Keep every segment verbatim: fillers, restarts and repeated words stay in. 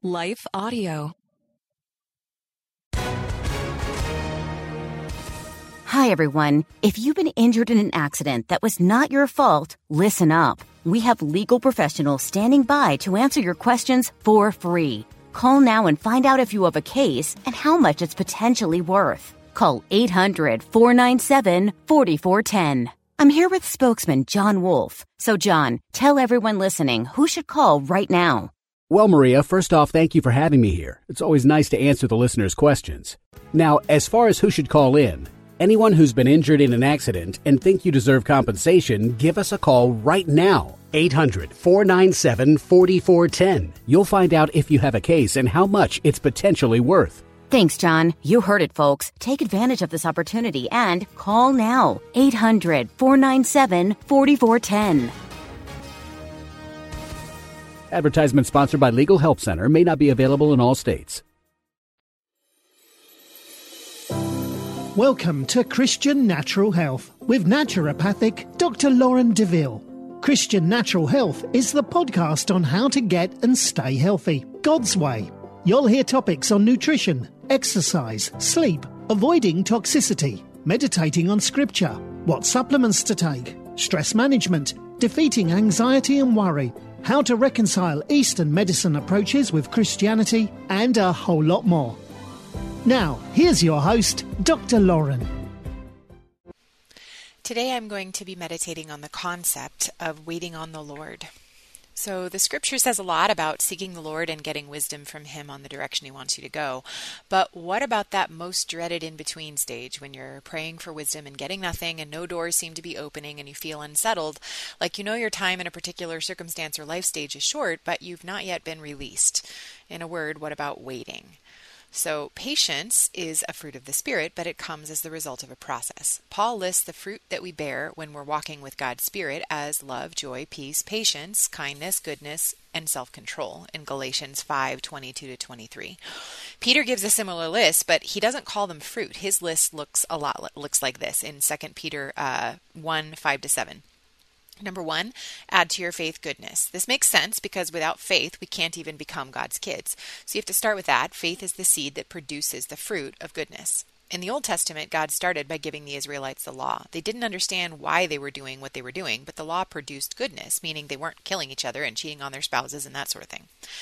Life Audio. Hi, everyone. If you've been injured in an accident that was not your fault, listen up. We have legal professionals standing by to answer your questions for free. Call now and find out if you have a case and how much it's potentially worth. Call eight hundred, four nine seven, four four one zero. I'm here with spokesman John Wolf. So, John, tell everyone listening who should call right now. Well, Maria, first off, thank you for having me here. It's always nice to answer the listeners' questions. Now, as far as who should call in, anyone who's been injured in an accident and think you deserve compensation, give us a call right now. eight hundred, four nine seven, four four one zero. You'll find out if you have a case and how much it's potentially worth. Thanks, John. You heard it, folks. Take advantage of this opportunity and call now. eight hundred, four nine seven, four four one zero. Advertisement sponsored by Legal Help Center. May not be available in all states. Welcome to Christian Natural Health with naturopathic Doctor Lauren DeVille. Christian Natural Health is the podcast on how to get and stay healthy, God's way. You'll hear topics on nutrition, exercise, sleep, avoiding toxicity, meditating on scripture, what supplements to take, stress management, defeating anxiety and worry, how to reconcile Eastern medicine approaches with Christianity, and a whole lot more. Now, here's your host, Doctor Lauren. Today I'm going to be meditating on the concept of waiting on the Lord. So the scripture says a lot about seeking the Lord and getting wisdom from Him on the direction He wants you to go. But what about that most dreaded in-between stage when you're praying for wisdom and getting nothing and no doors seem to be opening and you feel unsettled, like you know your time in a particular circumstance or life stage is short, but you've not yet been released? In a word, what about waiting? So patience is a fruit of the Spirit, but it comes as the result of a process. Paul lists the fruit that we bear when we're walking with God's Spirit as love, joy, peace, patience, kindness, goodness, and self-control in Galatians five, twenty-two to twenty-three. Peter gives a similar list, but he doesn't call them fruit. His list looks a lot looks like this in Second Peter uh, one, five to seven. Number one, add to your faith goodness. This makes sense because without faith, we can't even become God's kids. So you have to start with that. Faith is the seed that produces the fruit of goodness. In the Old Testament, God started by giving the Israelites the law. They didn't understand why they were doing what they were doing, but the law produced goodness, meaning they weren't killing each other and cheating on their spouses and that sort of thing.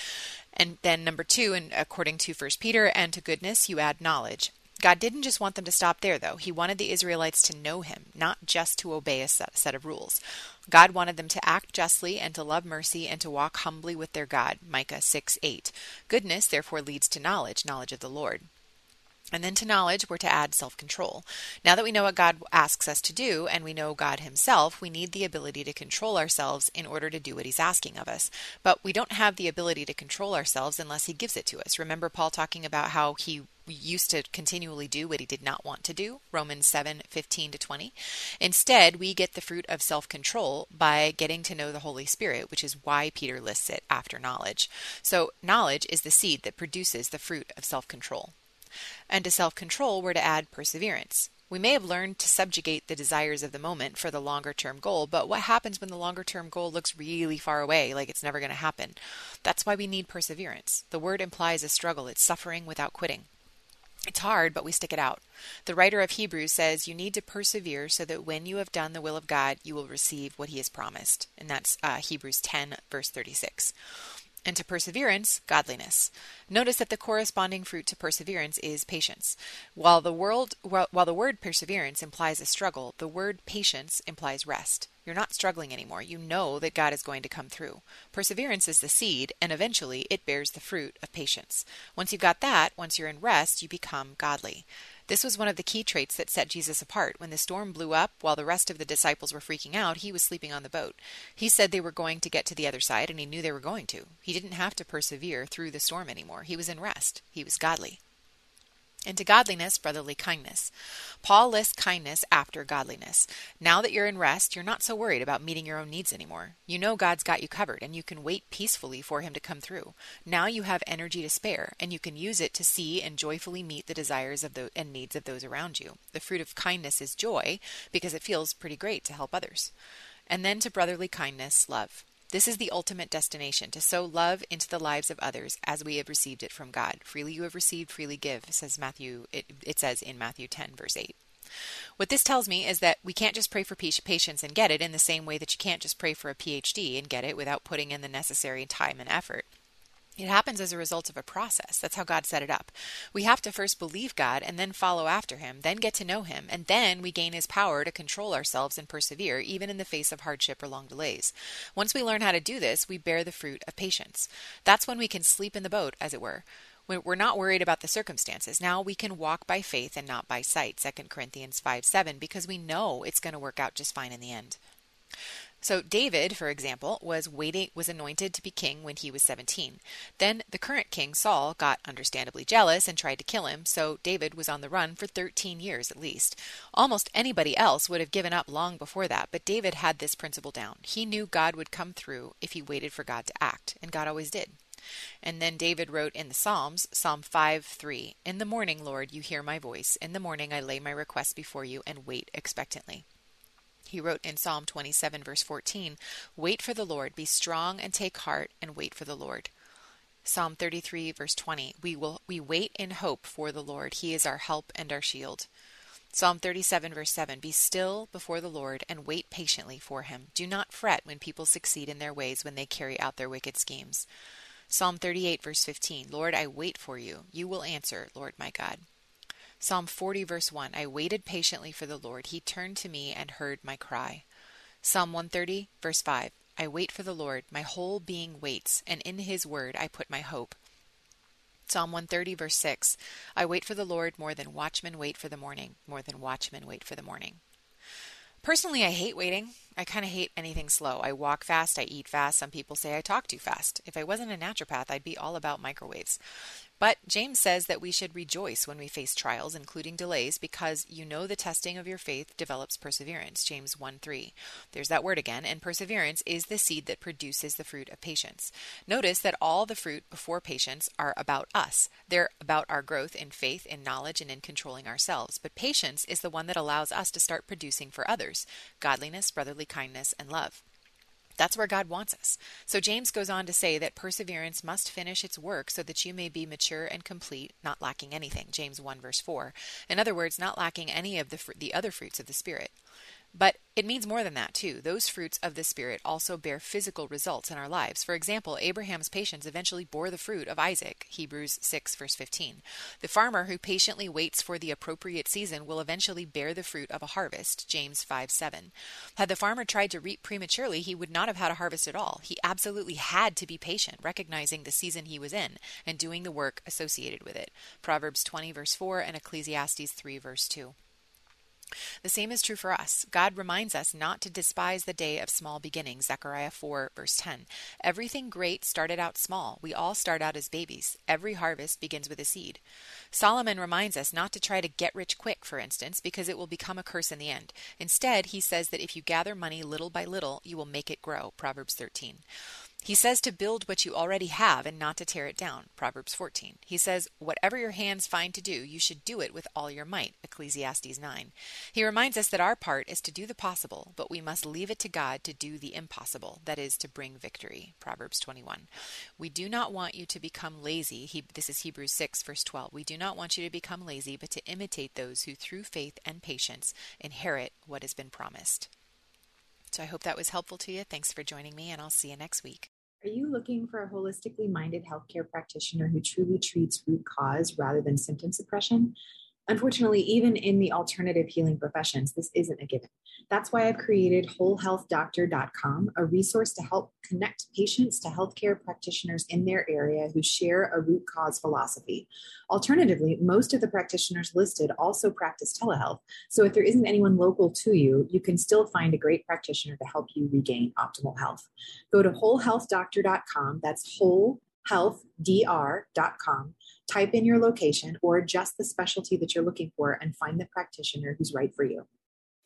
And then number two, and according to First Peter, and to goodness, you add knowledge. God didn't just want them to stop there, though. He wanted the Israelites to know Him, not just to obey a set, set of rules. God wanted them to act justly and to love mercy and to walk humbly with their God, Micah six, eight. Goodness, therefore, leads to knowledge, knowledge of the Lord. And then to knowledge, we're to add self-control. Now that we know what God asks us to do, and we know God Himself, we need the ability to control ourselves in order to do what He's asking of us. But we don't have the ability to control ourselves unless He gives it to us. Remember Paul talking about how he used to continually do what he did not want to do, Romans seven, fifteen to twenty. Instead, we get the fruit of self-control by getting to know the Holy Spirit, which is why Peter lists it after knowledge. So knowledge is the seed that produces the fruit of self-control. And to self-control, we're to add perseverance. We may have learned to subjugate the desires of the moment for the longer-term goal, but what happens when the longer-term goal looks really far away, like it's never going to happen? That's why we need perseverance. The word implies a struggle. It's suffering without quitting. It's hard, but we stick it out. The writer of Hebrews says you need to persevere so that when you have done the will of God, you will receive what He has promised. And that's uh, Hebrews ten, verse thirty-six. And to perseverance, godliness. Notice that the corresponding fruit to perseverance is patience. While the, world, while, while the word perseverance implies a struggle, the word patience implies rest. You're not struggling anymore. You know that God is going to come through. Perseverance is the seed, and eventually it bears the fruit of patience. Once you've got that, once you're in rest, you become godly. This was one of the key traits that set Jesus apart. When the storm blew up, while the rest of the disciples were freaking out, He was sleeping on the boat. He said they were going to get to the other side, and He knew they were going to. He didn't have to persevere through the storm anymore. He was in rest. He was godly. And to godliness, brotherly kindness. Paul lists kindness after godliness. Now that you're in rest, you're not so worried about meeting your own needs anymore. You know God's got you covered, and you can wait peacefully for Him to come through. Now you have energy to spare, and you can use it to see and joyfully meet the desires of the and needs of those around you. The fruit of kindness is joy, because it feels pretty great to help others. And then to brotherly kindness, love. This is the ultimate destination, to sow love into the lives of others as we have received it from God. Freely you have received, freely give, says Matthew. It, it says in Matthew ten, verse eight. What this tells me is that we can't just pray for patience and get it in the same way that you can't just pray for a P H D and get it without putting in the necessary time and effort. It happens as a result of a process. That's how God set it up. We have to first believe God and then follow after him, then get to know him, and then we gain his power to control ourselves and persevere, even in the face of hardship or long delays. Once we learn how to do this, we bear the fruit of patience. That's when we can sleep in the boat, as it were. We're not worried about the circumstances. Now we can walk by faith and not by sight, Second Corinthians five seven, because we know it's going to work out just fine in the end. So David, for example, was waiting, was anointed to be king when he was seventeen. Then the current king, Saul, got understandably jealous and tried to kill him, so David was on the run for thirteen years at least. Almost anybody else would have given up long before that, but David had this principle down. He knew God would come through if he waited for God to act, and God always did. And then David wrote in the Psalms, Psalm five three, "In the morning, Lord, you hear my voice. In the morning I lay my requests before you and wait expectantly." He wrote in Psalm twenty-seven, verse fourteen, "Wait for the Lord, be strong and take heart and wait for the Lord." Psalm thirty-three, verse twenty, we will we wait in hope for the Lord. He is our help and our shield. Psalm thirty-seven, verse seven, "Be still before the Lord and wait patiently for him. Do not fret when people succeed in their ways, when they carry out their wicked schemes." Psalm thirty-eight, verse fifteen, "Lord, I wait for you. You will answer, Lord my God." Psalm forty, verse one, "I waited patiently for the Lord. He turned to me and heard my cry." Psalm one thirty, verse five, "I wait for the Lord. My whole being waits, and in his word I put my hope." Psalm one thirty, verse six, "I wait for the Lord more than watchmen wait for the morning, more than watchmen wait for the morning." Personally, I hate waiting. I kind of hate anything slow. I walk fast, I eat fast. Some people say I talk too fast. If I wasn't a naturopath, I'd be all about microwaves. But James says that we should rejoice when we face trials, including delays, because you know the testing of your faith develops perseverance, James one three. There's that word again, and perseverance is the seed that produces the fruit of patience. Notice that all the fruit before patience are about us. They're about our growth in faith, in knowledge, and in controlling ourselves. But patience is the one that allows us to start producing for others, godliness, brotherly kindness, and love. That's where God wants us. So James goes on to say that perseverance must finish its work so that you may be mature and complete, not lacking anything. James one verse four. In other words, not lacking any of the fr- the other fruits of the Spirit. But it means more than that, too. Those fruits of the Spirit also bear physical results in our lives. For example, Abraham's patience eventually bore the fruit of Isaac, Hebrews six, verse fifteen. The farmer who patiently waits for the appropriate season will eventually bear the fruit of a harvest, James five seven. Had the farmer tried to reap prematurely, he would not have had a harvest at all. He absolutely had to be patient, recognizing the season he was in and doing the work associated with it, Proverbs twenty, verse four, and Ecclesiastes three, verse two. The same is true for us. God reminds us not to despise the day of small beginnings, Zechariah four, verse ten. Everything great started out small. We all start out as babies. Every harvest begins with a seed. Solomon reminds us not to try to get rich quick, for instance, because it will become a curse in the end. Instead, he says that if you gather money little by little, you will make it grow, Proverbs thirteen. He says to build what you already have and not to tear it down, Proverbs fourteen. He says, whatever your hands find to do, you should do it with all your might, Ecclesiastes nine. He reminds us that our part is to do the possible, but we must leave it to God to do the impossible, that is, to bring victory, Proverbs twenty-one. We do not want you to become lazy. He, this is Hebrews six, verse twelve. We do not want you to become lazy, but to imitate those who through faith and patience inherit what has been promised. So I hope that was helpful to you. Thanks for joining me, and I'll see you next week. Are you looking for a holistically minded healthcare practitioner who truly treats root cause rather than symptom suppression? Unfortunately, even in the alternative healing professions, this isn't a given. That's why I've created whole health doctor dot com, a resource to help connect patients to healthcare practitioners in their area who share a root cause philosophy. Alternatively, most of the practitioners listed also practice telehealth. So if there isn't anyone local to you, you can still find a great practitioner to help you regain optimal health. Go to whole health doctor dot com. That's whole health d r dot com. Type in your location or just the specialty that you're looking for and find the practitioner who's right for you.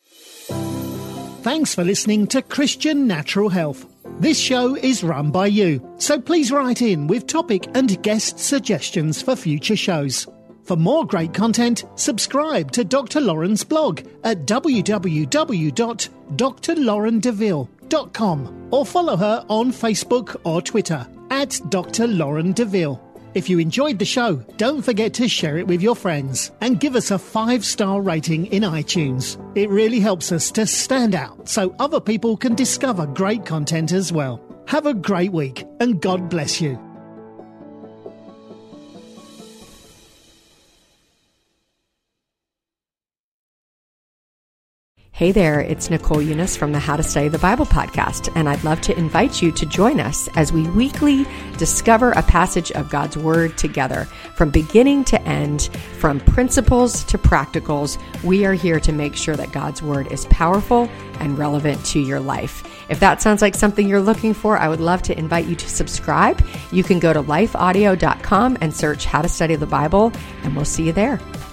Thanks for listening to Christian Natural Health. This show is run by you, so please write in with topic and guest suggestions for future shows. For more great content, subscribe to Doctor Lauren's blog at w w w dot d r lauren deville dot com or follow her on Facebook or Twitter at Doctor Lauren DeVille. If you enjoyed the show, don't forget to share it with your friends and give us a five-star rating in iTunes. It really helps us to stand out so other people can discover great content as well. Have a great week and God bless you. Hey there, it's Nicole Eunice from the How to Study the Bible podcast, and I'd love to invite you to join us as we weekly discover a passage of God's Word together. From beginning to end, from principles to practicals, we are here to make sure that God's Word is powerful and relevant to your life. If that sounds like something you're looking for, I would love to invite you to subscribe. You can go to life audio dot com and search How to Study the Bible, and we'll see you there.